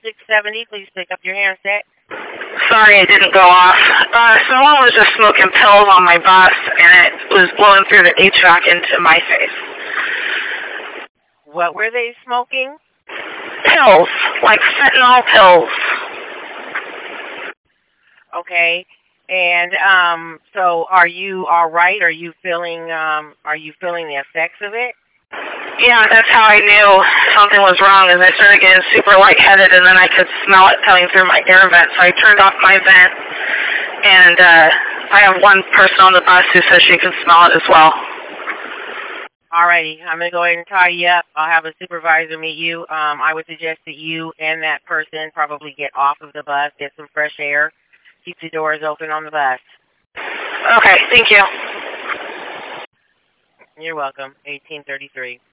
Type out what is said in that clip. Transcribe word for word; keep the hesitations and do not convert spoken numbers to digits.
six seventy. Please pick up your handset. Sorry, it didn't go off. Uh, someone was just smoking pills on my bus, and it was blowing through the H V A C into my face. What were they smoking? Pills, like fentanyl pills. Okay. And um, so, are you all right? Are you feeling? Um, are you feeling the effects of it? Yeah, that's how I knew something was wrong. Is I started getting super lightheaded, and then I could smell it coming through my air vent. So I turned off my vent, and uh, I have one person on the bus who says she can smell it as well. Alrighty, I'm gonna go ahead and tie you up. I'll have a supervisor meet you. Um, I would suggest that you and that person probably get off of the bus, get some fresh air, keep the doors open on the bus. Okay, thank you. You're welcome. eighteen thirty-three.